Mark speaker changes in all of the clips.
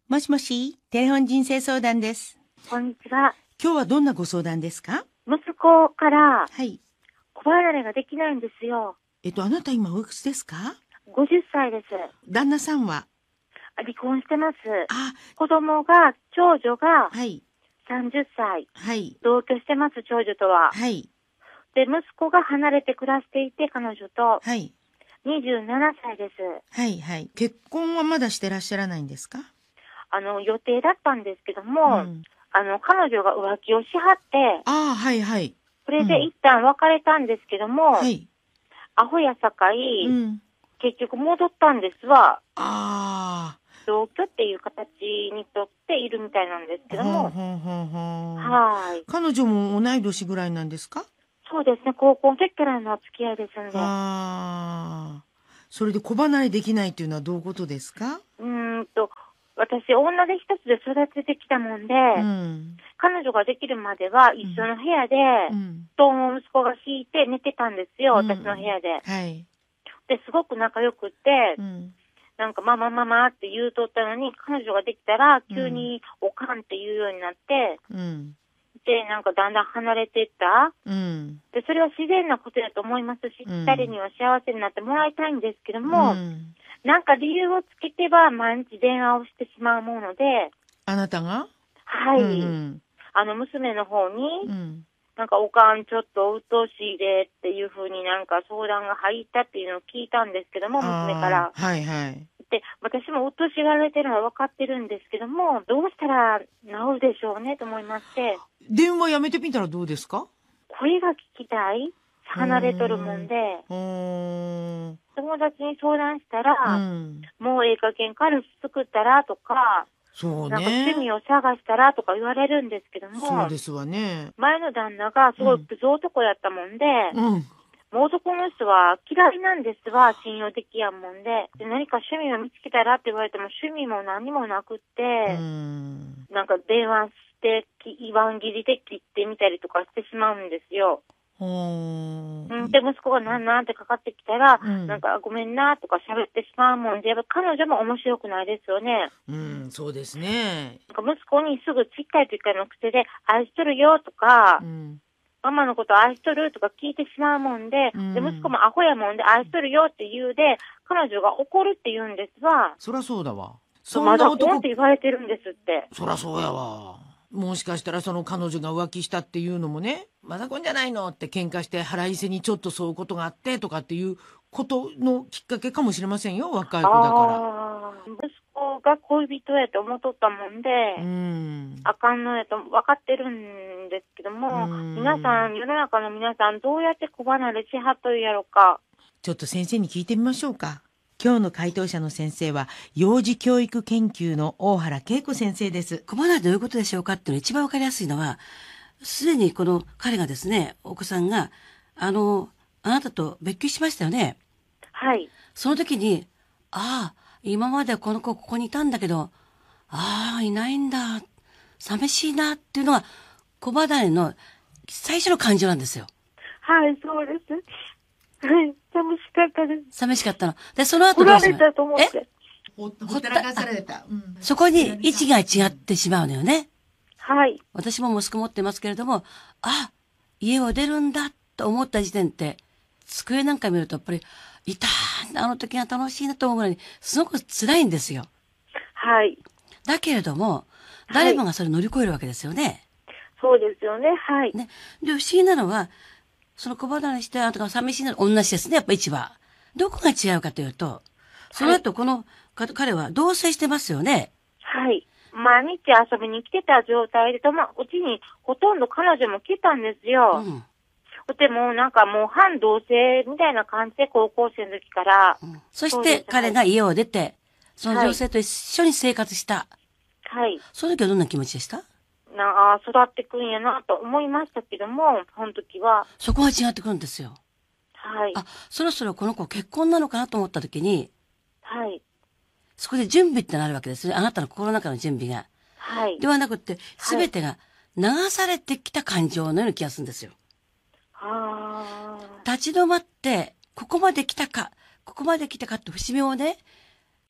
Speaker 1: もしもし、テレフォン人生相談です。
Speaker 2: こんにちは。
Speaker 1: 今日はどんなご相談ですか？
Speaker 2: 息子から
Speaker 1: はい。
Speaker 2: 子離れができないんですよ。
Speaker 1: あなた今おいくつですか
Speaker 2: 50歳です。
Speaker 1: 旦那さんは？
Speaker 2: 離婚してます。
Speaker 1: あ、
Speaker 2: 長女が
Speaker 1: はい。
Speaker 2: 30歳。
Speaker 1: はい。
Speaker 2: 同居してます、長女とは。
Speaker 1: はい。
Speaker 2: で、息子が離れて暮らしていて、彼女と
Speaker 1: はい。
Speaker 2: 27歳です。
Speaker 1: はい。はい。結婚はまだしてらっしゃらないんですか？
Speaker 2: 予定だったんですけども、
Speaker 1: うん。
Speaker 2: 彼女が浮気をしはって、
Speaker 1: ああ、はい。はい。
Speaker 2: それで一旦別れたんですけども、
Speaker 1: はい。
Speaker 2: アホやさか
Speaker 1: う
Speaker 2: い、
Speaker 1: ん。
Speaker 2: 結局戻ったんですわ。
Speaker 1: あ
Speaker 2: 同居っていう形にとっているみたいなんです
Speaker 1: あ、ほん
Speaker 2: けども、
Speaker 1: ほんほんほん。
Speaker 2: はい。
Speaker 1: 彼女も同い年ぐらいなんですか？
Speaker 2: そうですね、高校の時からの付き合いですんで。
Speaker 1: ああ。それで子離れできないっていうのはどういうことですか？
Speaker 2: うーんと、私、女で一つで育ててきたもんで、
Speaker 1: うん。
Speaker 2: 彼女ができるまでは一緒の部屋で、
Speaker 1: うん。
Speaker 2: 布団を息子が敷いて寝てたんですよ、
Speaker 1: うん。
Speaker 2: 私の部屋で。
Speaker 1: はい。
Speaker 2: で、すごく仲良くって、
Speaker 1: うん。
Speaker 2: なんかママママって言うとったのに、彼女ができたら急におかんって言うようになって、
Speaker 1: うん。
Speaker 2: で、なんかだんだん離れていった。
Speaker 1: うん。
Speaker 2: で、それは自然なことだと思いますし、
Speaker 1: うん。
Speaker 2: 二人には幸せになってもらいたいんですけど
Speaker 1: う
Speaker 2: も、
Speaker 1: ん。
Speaker 2: なんか理由をつけては毎日電話をしてしまうもので、
Speaker 1: あなたが？
Speaker 2: は
Speaker 1: う
Speaker 2: い。
Speaker 1: ん。
Speaker 2: 娘の方に、
Speaker 1: うん。
Speaker 2: なんかおかんちょっと鬱陶しいでっていう風になんか相談が入ったっていうのを聞いたんですけども、娘か
Speaker 1: ああ、
Speaker 2: ら。
Speaker 1: はいはい。
Speaker 2: で、私も鬱陶しがられてるのは分かってるんですけども、どうしたら治るでしょうねと思いまして、
Speaker 1: 電話やめてみたらどうですか？
Speaker 2: 声が聞きたい離れとるもんで、
Speaker 1: うーん。
Speaker 2: 友達に相談した
Speaker 1: う
Speaker 2: ら、
Speaker 1: ん。
Speaker 2: もうええ加減彼氏作ったらとか、
Speaker 1: そう
Speaker 2: なんか趣味
Speaker 1: ね。
Speaker 2: を探したらとか言われるんですけども、
Speaker 1: そうですわね。
Speaker 2: 前の旦那がすごいクズ男やったもんで、
Speaker 1: うん。
Speaker 2: もう男の人は嫌いなんですわ、信用できやんもんで。で、何か趣味を見つけたらって言われても趣味も何もなくっ
Speaker 1: う
Speaker 2: て、
Speaker 1: ん。
Speaker 2: なんか電話して言わん切りで切ってみたりとかしてしまうんですよ。
Speaker 1: ほーん。
Speaker 2: で、息子がなんてかかってきたら、
Speaker 1: うん。
Speaker 2: なんかごめんなとか喋ってしまうもんで、やっぱ彼女も面白くないですよね。
Speaker 1: うん、そうですね。
Speaker 2: なんか息子にすぐちっちゃい時からの癖で、愛しとるよとか、
Speaker 1: うん。
Speaker 2: ママのこと愛しとるとか聞いてしまうもんで、
Speaker 1: うん。
Speaker 2: で、息子もアホやもんで愛しとるよって言うで、彼女が怒るって言うんですわ。
Speaker 1: そらそうだわ。そ
Speaker 2: ま
Speaker 1: んな男、
Speaker 2: だこんって言われてるんですって。
Speaker 1: そらそうやわ。もしかしたらその彼女が浮気したっていうのもね、マザコンじゃないのって喧嘩して腹いせにちょっとそういうことがあってとかっていうことのきっかけかもしれませんよ、若い子だから。
Speaker 2: 息子が恋人やと思っとったもんで、
Speaker 1: うん。
Speaker 2: あかんのやと分かってるんですけども、皆さん、世の中の皆さん、どうやって子離れしはっとるやろか。
Speaker 1: ちょっと先生に聞いてみましょうか。今日の回答者の先生は、幼児教育研究の大原恵子先生です。
Speaker 3: 子離れどういうことでしょうかっていうの一番わかりやすいのは、すでにこの彼がですね、お子さんが、あなたと別居しましたよね。
Speaker 2: はい。
Speaker 3: その時に、ああ、今までこの子ここにいたんだけど、ああ、いないんだ。寂しいなっていうのが、子離れの最初の感情なんですよ。
Speaker 2: はい、そうです。はい、寂しかったです。
Speaker 3: 寂しかったの。で、その後
Speaker 2: 振
Speaker 3: どうする
Speaker 2: られたと思って。
Speaker 1: ほったらかされた。
Speaker 3: そこに位置が違ってしまうのよね。
Speaker 2: はい。
Speaker 3: 私も息子持ってますけれども、あ、家を出るんだと思った時点って、机なんか見るとやっぱり、いたー、あの時が楽しいなと思うぐらいに、すごく辛いんですよ。
Speaker 2: はい。
Speaker 3: だけれども、誰もがそれ乗り越えるわけですよね。
Speaker 2: そうですよね。はい。
Speaker 3: ね。で、不思議なのは、その子離れして、あなたが寂しいのは同じですね、やっぱ一番。どこが違うかというと、その後この、彼は同棲してますよね。
Speaker 2: はい。毎日遊びに来てた状態で、うちにほとんど彼女も来たんですよ。
Speaker 3: うん。
Speaker 2: でもなんかもう半同棲みたいな感じで高校生の時から。
Speaker 3: そして彼が家を出て、その女性と一緒に生活した。
Speaker 2: はい。
Speaker 3: その時はどんな気持ちでした？
Speaker 2: 育ってくんやなと思いましたけども、その時は。
Speaker 3: そこが違ってくるんですよ。
Speaker 2: はい。
Speaker 3: あ、そろそろこの子結婚なのかなと思った時に、
Speaker 2: はい。
Speaker 3: そこで準備ってなるわけですね。あなたの心の中の準備が。
Speaker 2: はい。
Speaker 3: ではなくって、すべてが流されてきた感情のような気がするんですよ。
Speaker 2: ああ。
Speaker 3: 立ち止まって、ここまで来たかって節目をね、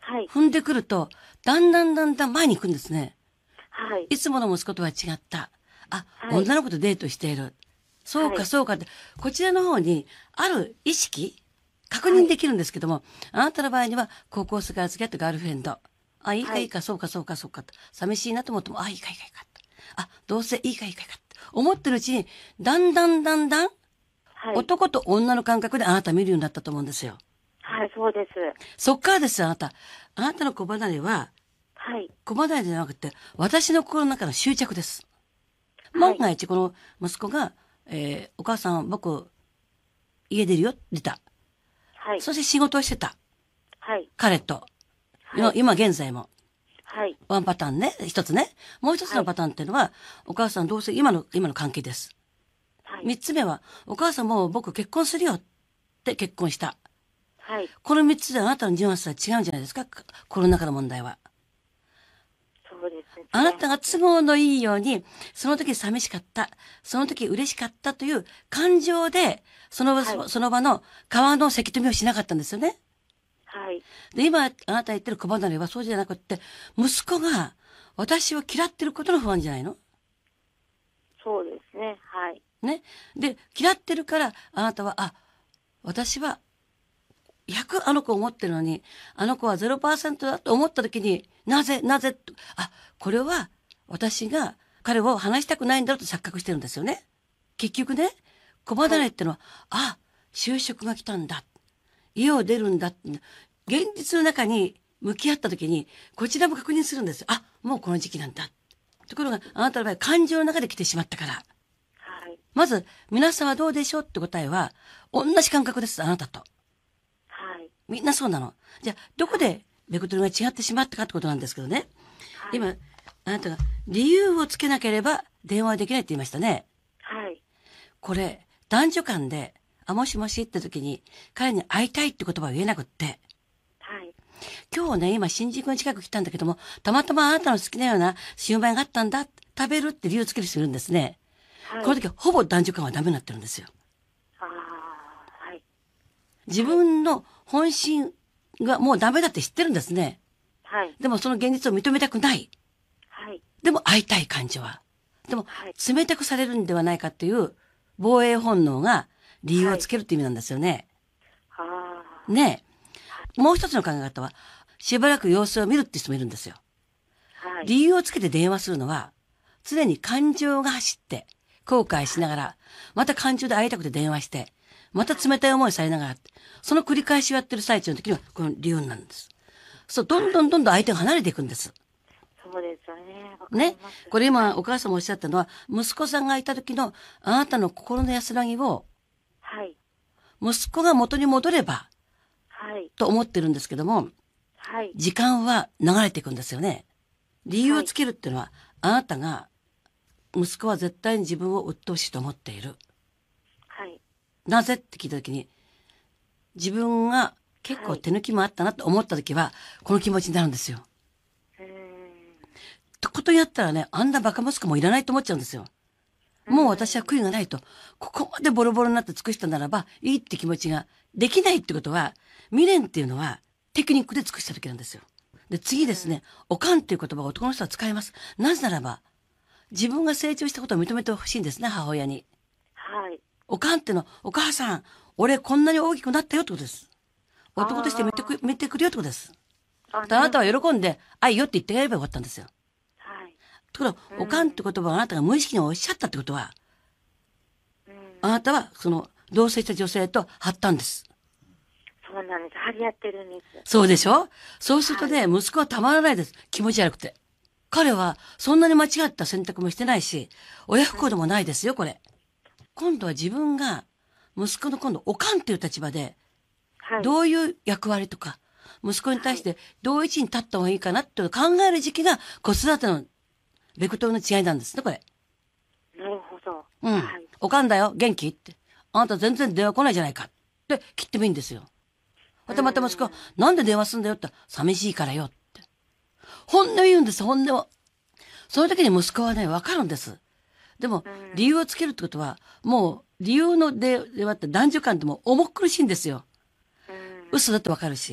Speaker 2: はい。
Speaker 3: 踏んでくると、だんだん前に行くんですね。
Speaker 2: はい。
Speaker 3: いつもの息子とは違った。あ、
Speaker 2: はい
Speaker 3: 女の子とデートしている。そう
Speaker 2: はい
Speaker 3: かそうかって、こちらの方にある意識、確認できるんですけども、あなたの場合には高校生から付き合ったガールフレンド。あ、いいか
Speaker 2: はい
Speaker 3: いいか、そうかそうかそうかと。寂しいなと思っても、あ、いいかいいかいいかと。あ、どうせいいかいいかいいかって思ってるうちに、だんだん、
Speaker 2: はい。
Speaker 3: 男と女の感覚であなた見るようになったと思うんですよ。
Speaker 2: はい、そうです。
Speaker 3: そっからですよ、あなた。あなたの子離れは、
Speaker 2: はい。
Speaker 3: 子離れじゃなくて、私の心の中の執着です。
Speaker 2: はい
Speaker 3: 万が一この息子が、お母さん僕、家出るよ、出た。
Speaker 2: はい。
Speaker 3: そして仕事をしてた。
Speaker 2: はい。
Speaker 3: 彼と。
Speaker 2: はい
Speaker 3: 今現在も。
Speaker 2: はい。
Speaker 3: ワンパターンね、一つね。もう一つのパターンっていうのは、お母さんどうせ今の関係です。
Speaker 2: はい。
Speaker 3: 三つ目は、お母さんもう僕結婚するよって結婚した。
Speaker 2: はい。
Speaker 3: この三つであなたのニュアンスは違うんじゃないですか、コロナ禍の問題は。
Speaker 2: そうですね。
Speaker 3: あなたが都合のいいように、その時寂しかった、その時嬉しかったという感情で、その場の川のせき止めをしなかったんですよね。
Speaker 2: はい。
Speaker 3: で、今、あなた言ってる子離れはそうじゃなくって、息子が私を嫌ってることの不安じゃないの
Speaker 2: そうですね。はい。
Speaker 3: ね。で、嫌ってるから、あなたは、あ、私は、100あの子を思ってるのに、あの子は 0% だと思った時に、なぜ、あ、これは、私が彼を話したくないんだろうと錯覚してるんですよね。結局ね、子離れってのは、あ、就職が来たんだ。家を出るんだって。現実の中に向き合った時に、こちらも確認するんですよ。あ、もうこの時期なんだ。ところが、あなたの場合、感情の中で来てしまったから。
Speaker 2: はい。
Speaker 3: まず、皆さんはどうでしょうって答えは、同じ感覚です、あなたと。
Speaker 2: はい。
Speaker 3: みんなそうなの。じゃあ、どこでベクトルが違ってしまったかってことなんですけどね。
Speaker 2: はい。
Speaker 3: 今、あなたが理由をつけなければ電話はできないって言いましたね。
Speaker 2: はい。
Speaker 3: これ、男女間で、あ、もしもしって時に、彼に会いたいって言葉を言えなくって、
Speaker 2: はい。
Speaker 3: 今日ね、今新宿の近く来たんだけども、たまたまあなたの好きなようなシウマイがあったんだ、食べるって理由をつける人いるんですね。
Speaker 2: はい。
Speaker 3: この時ほぼ男女間はダメになってるんですよ。
Speaker 2: ああ、はい。
Speaker 3: 自分の本心がもうダメだって知ってるんですね。
Speaker 2: はい。
Speaker 3: でもその現実を認めたくない。
Speaker 2: はい。
Speaker 3: でも会いたい感情は。でも
Speaker 2: はい、
Speaker 3: 冷たくされるんではないかっていう防衛本能が理由をつけるって意味なんですよね。
Speaker 2: ああ。
Speaker 3: ねえ。もう一つの考え方は、しばらく様子を見るって人もいるんですよ。
Speaker 2: はい。
Speaker 3: 理由をつけて電話するのは、常に感情が走って、後悔しながら、また感情で会いたくて電話して、また冷たい思いされながら、その繰り返しをやってる最中の時には、この理由なんです。そう、どんどん相手が離れていくんです。
Speaker 2: そうですよね。わかり
Speaker 3: ね
Speaker 2: ます。。
Speaker 3: これ今お母さんもおっしゃったのは、息子さんがいた時のあなたの心の安らぎを、
Speaker 2: はい。
Speaker 3: 息子が元に戻れば、
Speaker 2: はい。
Speaker 3: と思ってるんですけども、
Speaker 2: はい。
Speaker 3: 時間は流れていくんですよね。理由をつけるっていうのは、あなたが、息子は絶対に自分を鬱陶しいと思っている。
Speaker 2: はい。
Speaker 3: なぜって聞いた時に、自分が結構手抜きもあったなと思った時は、この気持ちになるんですよ。
Speaker 2: うーん。
Speaker 3: とことやったらね、あんなバカ息子もいらないと思っちゃうんですよ。もう私は悔いがないと、ここまでボロボロになって尽くしたならば、いいって気持ちができないってことは、未練っていうのはテクニックで尽くした時なんですよ。で、次ですね、おかんっていう言葉を男の人は使います。なぜならば、自分が成長したことを認めてほしいんですね、母親に。
Speaker 2: はい。
Speaker 3: おかんってのは、お母さん、俺こんなに大きくなったよってことです。男として見てくるよってことです。あなたは喜んで、愛よって言ってやればよかったんですよ。
Speaker 2: はい。
Speaker 3: ところが、おかんって言葉をあなたが無意識におっしゃったってことは、
Speaker 2: うん。
Speaker 3: あなたはその同棲した女性と張ったんです。
Speaker 2: そうなんです。張り合ってるんです。
Speaker 3: そうでしょ？そうするとね、息子はたまらないです。気持ち悪くて。彼はそんなに間違った選択もしてないし、親不孝でもないですよ、これ。今度は自分が、息子の今度、おかんっていう立場で、
Speaker 2: はい。
Speaker 3: どういう役割とか、息子に対してどういう位置に立った方がいいかなっていうのを考える時期が子育てのベクトルの違いなんですね、これ。
Speaker 2: なるほど。
Speaker 3: うん。
Speaker 2: はい。
Speaker 3: おかんだよ、元気って。あなた全然電話来ないじゃないか。って切ってもいいんですよ。また息子は、なんで電話すんだよって、寂しいからよって。本音を言うんです、本音を。その時に息子はね、わかるんです。でも、理由をつけるってことは、もう、理由の電話って男女間でも重苦しいんですよ。
Speaker 2: うん。
Speaker 3: 嘘だってわかるし、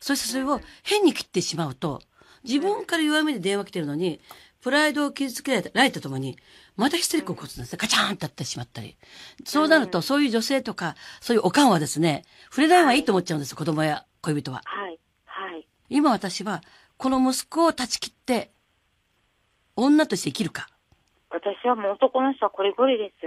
Speaker 3: そしてそれを変に切ってしまうと、自分から弱みで電話来てるのに、プライドを傷つけられたともに、またヒステリックを起こすんですね。ガチャーンってやってしまったり。そうなると、そういう女性とか、そういうおかんはですね、触れない方がいいと思っちゃうんです、子供や恋人は。
Speaker 2: はい。はい。
Speaker 3: 今私は、この息子を断ち切って、女として生きるか。
Speaker 2: 私はもう男の人はこれごりです。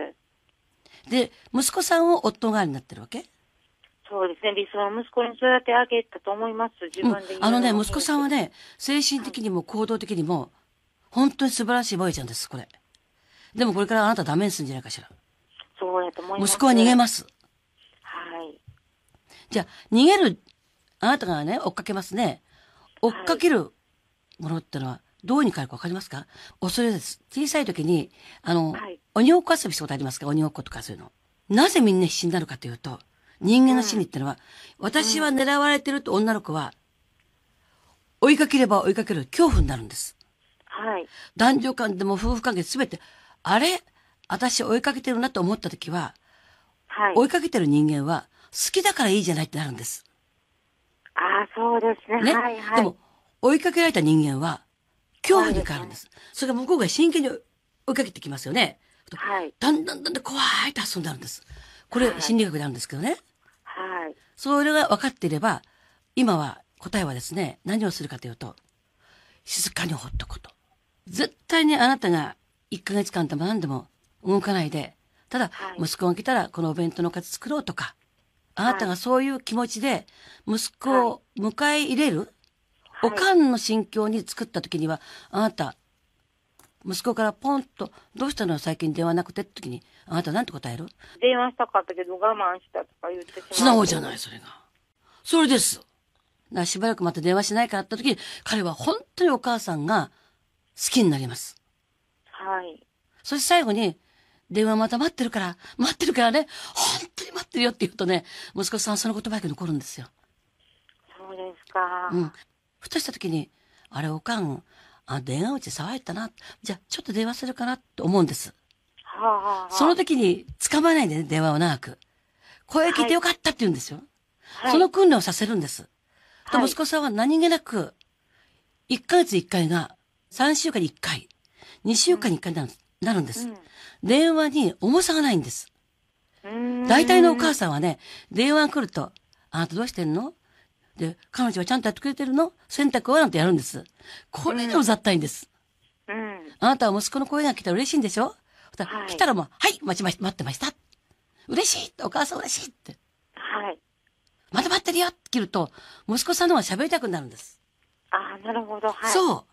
Speaker 3: で、息子さんを夫代わりになってるわけ？
Speaker 2: そうですね。理想の息子に育て上げたと思います。自分で言うのも
Speaker 3: 息子さんはね、精神的にも行動的にも、本当に素晴らしいボーイちゃんです、これ。でもこれからあなたダメにするんじゃないかしら。
Speaker 2: そうやと思います。
Speaker 3: 息子は逃げます。
Speaker 2: はい。
Speaker 3: じゃあ、逃げる、あなたがね、追っかけますね。追っかけるものってのは、どうに変えるかわかりますか？恐れです。小さい時に、
Speaker 2: はい、
Speaker 3: 鬼ごっこ遊びしたことありますか？鬼ごっことかそういうの。なぜみんな必死になるかというと、人間の心理ってのは、私は狙われてると女の子は、追いかければ追いかける恐怖になるんです。
Speaker 2: はい。
Speaker 3: 男女間でも夫婦関係すべて、あれ私追いかけてるなと思った時は、
Speaker 2: はい。
Speaker 3: 追いかけてる人間は好きだからいいじゃないってなるんです。
Speaker 2: ああ、そうですね。
Speaker 3: ね。
Speaker 2: はいはい。
Speaker 3: でも、追いかけられた人間は恐怖に変わるんです。それが向こうが真剣に追いかけてきますよね。
Speaker 2: はい。
Speaker 3: だんだん怖いって発想になるんです。これ心理学であるんですけどね。
Speaker 2: はい。
Speaker 3: それが分かっていれば、今は答えはですね、何をするかというと、静かにほっとくこと。絶対にあなたが1ヶ月間でも何でも動かないで、ただ、息子が来たらこのお弁当の数作ろうとか、あなたがそういう気持ちで息子を迎え入れる、おかんの心境に作った時には、あなた、息子からポンと、どうしたの最近電話なくてって時に、あなたなんて答える？
Speaker 2: 電話したかったけど我慢したとか言ってしまう。
Speaker 3: 素直じゃない、それが。それです。しばらくまた電話しないからって時に、彼は本当にお母さんが好きになります。
Speaker 2: はい。
Speaker 3: そして最後に、電話また待ってるからね、本当に待ってるよって言うとね、息子さんその言葉だけ残るんですよ。
Speaker 2: そうですか。
Speaker 3: うん。ふとした時に、あれおかん、電話口騒いだな。じゃあちょっと電話するかなって思うんです。
Speaker 2: はあはあ、
Speaker 3: その時に掴まないでね、電話を長く。声聞いてよかったって言うんですよ。
Speaker 2: はい、
Speaker 3: その訓練をさせるんです。
Speaker 2: はい、
Speaker 3: 息子さんは何気なく、1ヶ月1回が3週間に1回、2週間に1回になるんです。電話に重さがないんです。大体のお母さんはね、電話が来ると、あなたどうしてんの？で、彼女はちゃんとやってくれてるの？洗濯はなんてやるんです。これでも雑多いんです。あなたは息子の声が来たら嬉しいんでしょ？はい、来たらもう、はい、待ってました。嬉しいお母さん嬉しいって。
Speaker 2: はい。
Speaker 3: まだ待ってるよって切ると、息子さんの方が喋りたくなるんです。
Speaker 2: ああ、なるほど。はい。
Speaker 3: そう。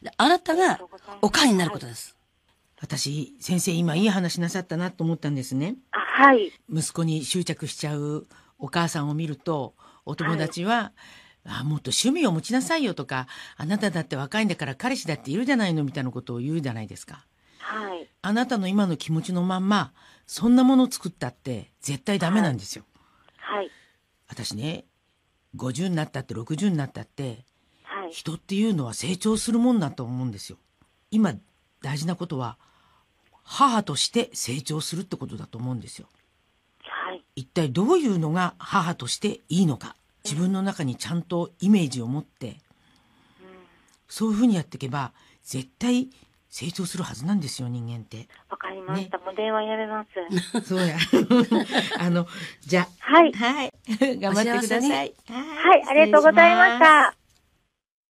Speaker 3: あなたがおかんになることです。
Speaker 1: 私、先生今いい話なさったなと思ったんですね。
Speaker 2: はい。
Speaker 1: 息子に執着しちゃうお母さんを見ると、お友達は、もっと趣味を持ちなさいよとか、あなただって若いんだから彼氏だっているじゃないのみたいなことを言うじゃないですか。
Speaker 2: はい。
Speaker 1: あなたの今の気持ちのまんま、そんなものを作ったって絶対ダメなんですよ。
Speaker 2: はい。
Speaker 1: 私ね、50になったって60になったって、
Speaker 2: はい、
Speaker 1: 人っていうのは成長するもんだと思うんですよ。今大事なことは、母として成長するってことだと思うんですよ。
Speaker 2: はい。
Speaker 1: 一体どういうのが母としていいのか。自分の中にちゃんとイメージを持って、そういうふうにやっていけば、絶対成長するはずなんですよ、人間って。
Speaker 2: わかりました。もう電話やめます。
Speaker 1: そうや。じゃあ。
Speaker 2: はい。
Speaker 1: はい。頑張ってください。
Speaker 2: はい、ありがとうございました。